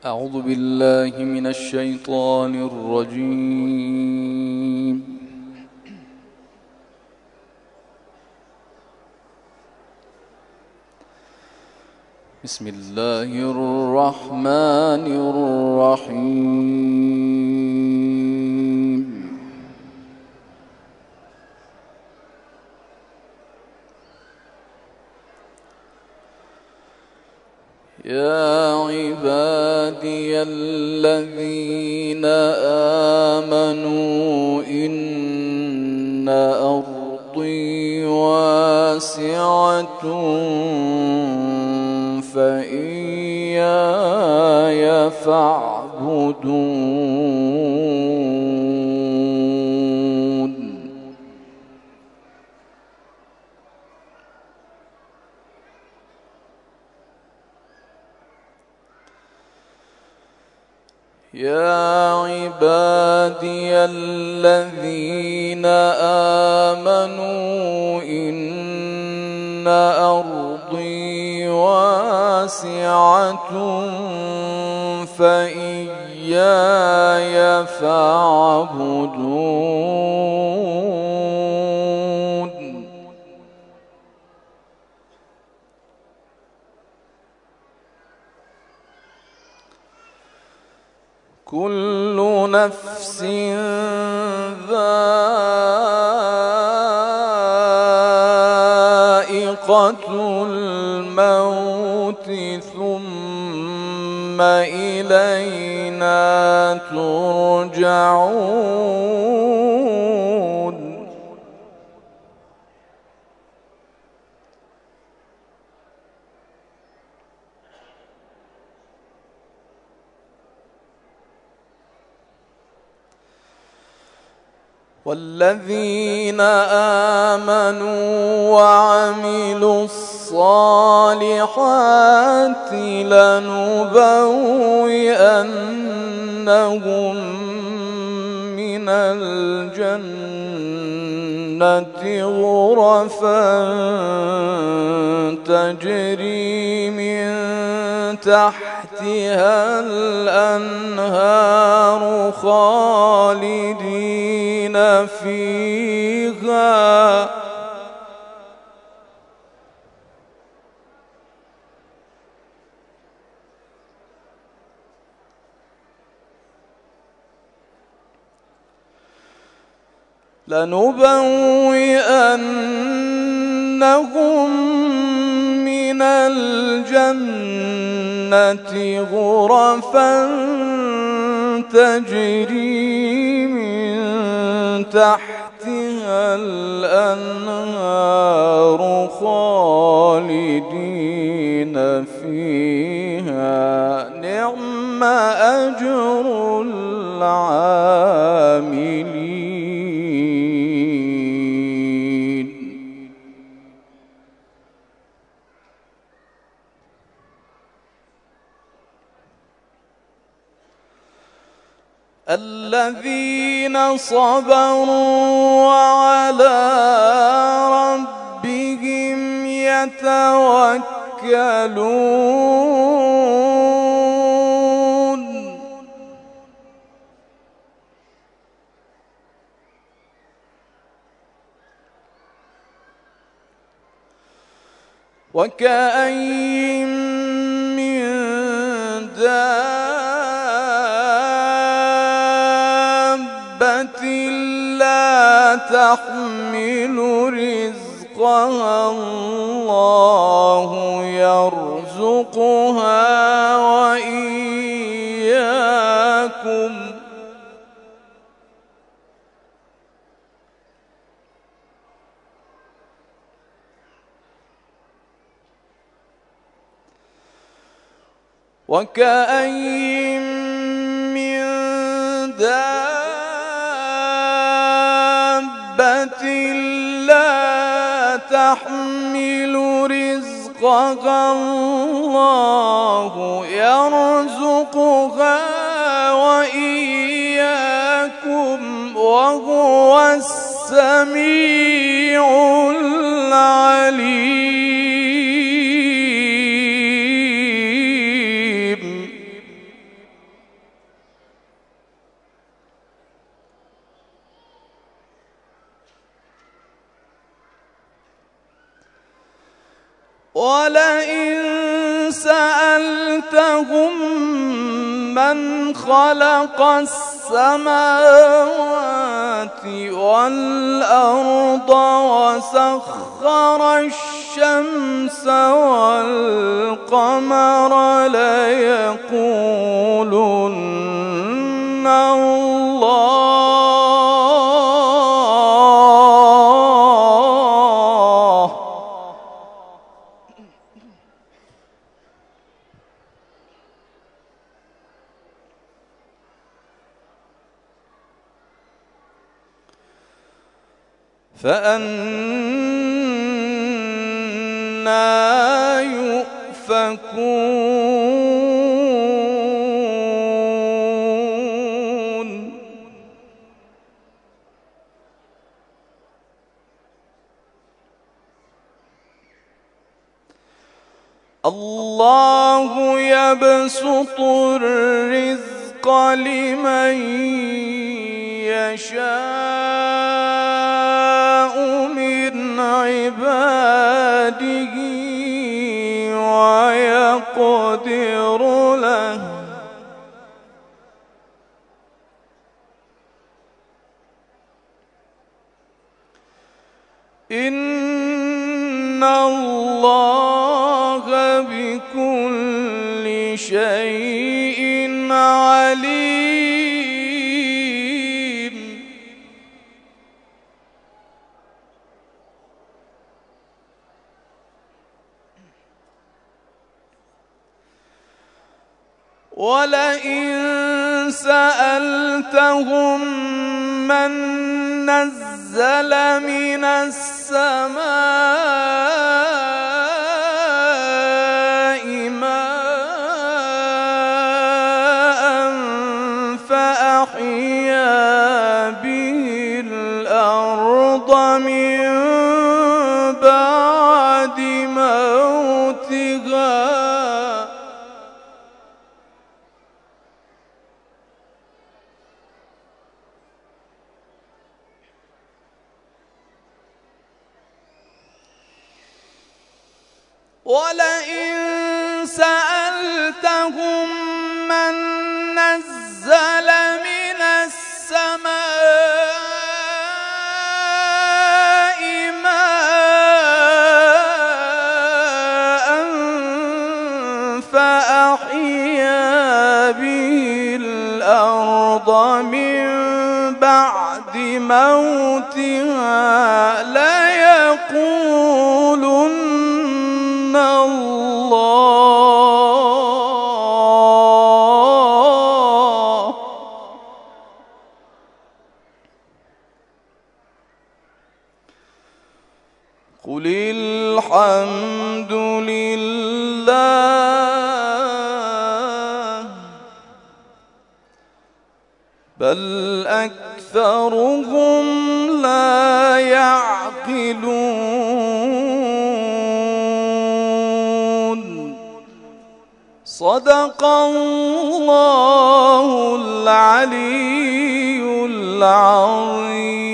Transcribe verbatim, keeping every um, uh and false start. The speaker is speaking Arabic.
أعوذ بالله من الشيطان الرجيم. بسم الله الرحمن الرحيم. يا عبادي الذين آمنوا إن أرضي واسعة فإياي فاعبدون. يا عبادي الذين آمنوا إن أرضي واسعة فإياي فاعبدون. كل نفس ذائقة الموت ثم إلينا ترجعون. والذين آمنوا وعملوا الصالحات لنبوئنهم من الجنة غرفا تجري من تحتها الأنهار خالدين فيها لنبوئنهم من الجنة غرفا تجري من تحتها الأنهار خالدين فيها نعم أجر العاملين. الذين صبروا وعلى ربهم يتوكلون. وكأين من دابة لا تحمل رزقها الله يرزقها وإياكم وكأين من دابة لا تحمل رزقها الله يرزقها وإياكم وهو السميع العليم. ولئن سألتهم من خلق السماوات والأرض وسخر الشمس والقمر ليقولن الله. فأنى يؤفكون. الله يبسط الرزق لمن يشاء من عباده ويقدر له إن الله بكل شيء عليم. ولئن سألتهم من نزل من السماء ماء فأحيا به الأرض من بعد موتها ولئن سألتهم من نزل من السماء ماء فأحيا به الأرض من بعد موتها ليقولن الله. قل الحمد لله بل أكثرهم لا يعقلون. صدق الله العلي العظيم.